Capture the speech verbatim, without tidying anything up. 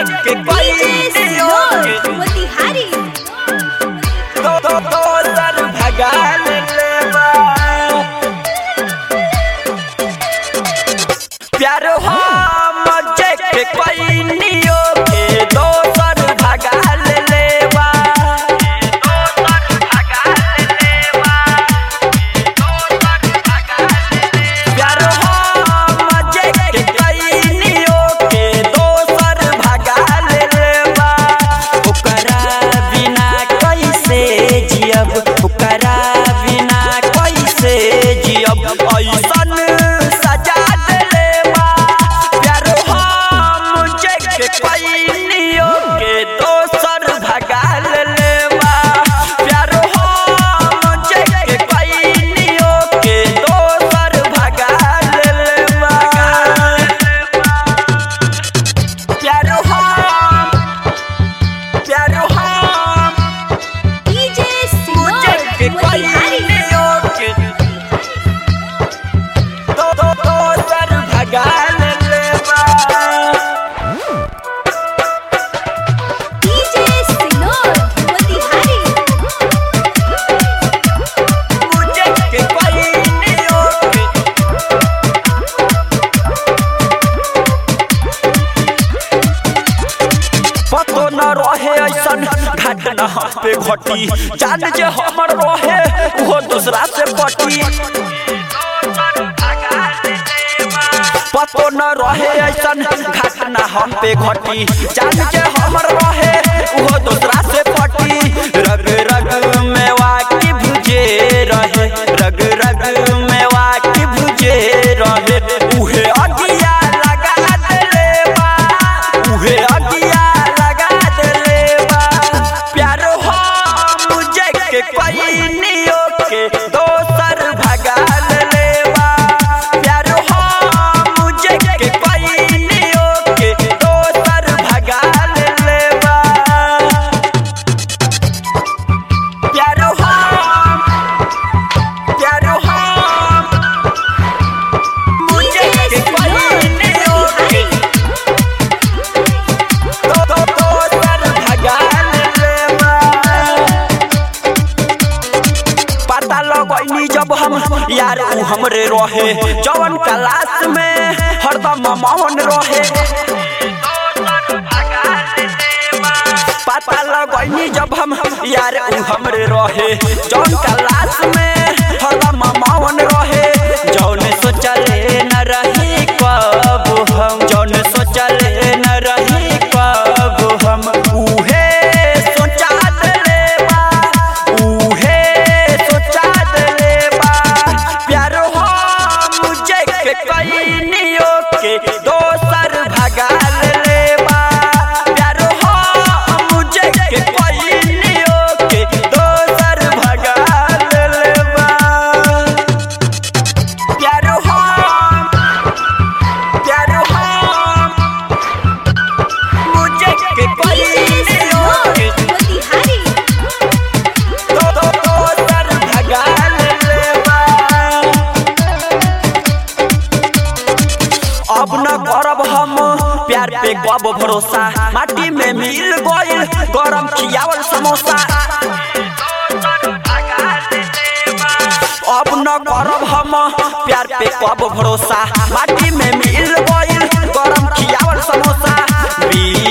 के कोइनियो के मोतिहारी तो तो तो सर भगा लेवा प्यार हम जे के कोइनियो के दोसर भगा लेवा प्यार हम जे के कोइनियो के दोसर भगा लेवा ओकरा बिना कैसे जियब ओकरा बिना कैसे जियब ऐसन सजा देलेवा प्यार हम जे के कोइनियो के दोसर भगा लेवा प्यार हम जे के कोइनियो के दोसर भगा लेवा प्यार हम प्यार हम डीजे मुझे के मोतिहारी कोइनियो के तो तो तो सर भगा लेवा डीजे मोतिहारी मुझे के कोइनियो के पतो न रहे ऐसन घटना पे घटी जान जे हमर रहे वो दूसरा से पटी पतो न रहे ऐसन घटना हम पे घटी जान जे हमर रहे वो दूसरा से पटी रग रग में वाकी भुजे रहे रग रग में वाकी भुजे रहे उहे अगिया लगा देलेवा उहे अगिया लगा देलेवा प्यार हम मुझे के कोइनियो के दोसर भगा लेवा प्यार हम मुझे के कोइनियो के दोसर भगा लेवा प्यार हम प्यार हम मुझे के कोइनियो के तो तो तो सर भगा लेवा पता लगैनी जब हम यार उ हमरे रहे जवन क्लास में हरदम मौन रहे पता लगैनी जब हम यार उ हमरे रहे जवन क्लास में हरदम मौन रहे जौन सोचले न रही कब हम जौन सोचले न रही कब हम उहे सोचा देलेवा उहे सोचा देलेवा प्यार हम मुझे के कोइनियो के दोसर भगा लेवा प्यार हम मुझे के कोइनियो के दोसर भगा लेवा प्यार हम प्यार हम मुझे के कोइनियो के मोतिहारी तो तो तो सर भगा लेवा अब न करब हम प्यार पे गब भरोसा माटी में मिल गइल गरम खियावल समोसा अब न करब हम प्यार पे गब भरोसा माटी में मिल गइल गरम खियावल समोसा